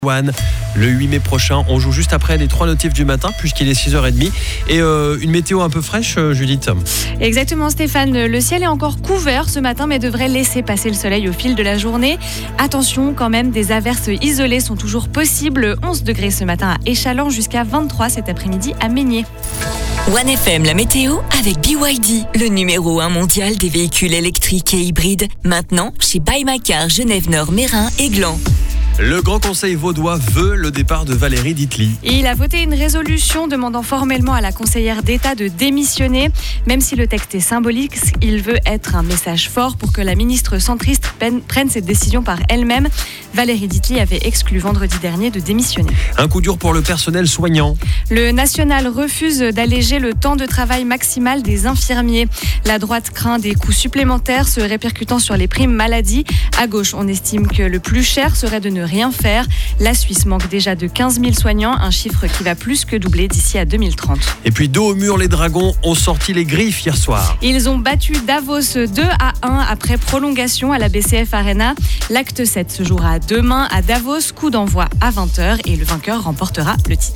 One. Le 8 mai prochain, on joue juste après les 3 notifs du matin puisqu'il est 6h30 et une météo un peu fraîche, Judith. Exactement Stéphane, le ciel est encore couvert ce matin mais devrait laisser passer le soleil au fil de la journée. Attention quand même, des averses isolées sont toujours possibles. 11 degrés ce matin à Échallens jusqu'à 23 cet après-midi à Meignier. One FM, la météo avec BYD, le numéro 1 mondial des véhicules électriques et hybrides. Maintenant chez Buy My Car, Genève-Nord, Mérin et Gland. Le Grand Conseil vaudois veut le départ de Valérie Ditely. Il a voté une résolution demandant formellement à la conseillère d'État de démissionner. Même si le texte est symbolique, il veut être un message fort pour que la ministre centriste prenne cette décision par elle-même. Valérie Ditely avait exclu vendredi dernier de démissionner. Un coup dur pour le personnel soignant. Le national refuse d'alléger le temps de travail maximal des infirmiers. La droite craint des coûts supplémentaires se répercutant sur les primes maladie. À gauche, on estime que le plus cher serait de ne rien faire. La Suisse manque déjà de 15 000 soignants, un chiffre qui va plus que doubler d'ici à 2030. Et puis dos au mur, les Dragons ont sorti les griffes hier soir. Ils ont battu Davos 2-1 après prolongation à la BCF Arena. L'acte 7 se jouera demain à Davos, coup d'envoi à 20h et le vainqueur remportera le titre.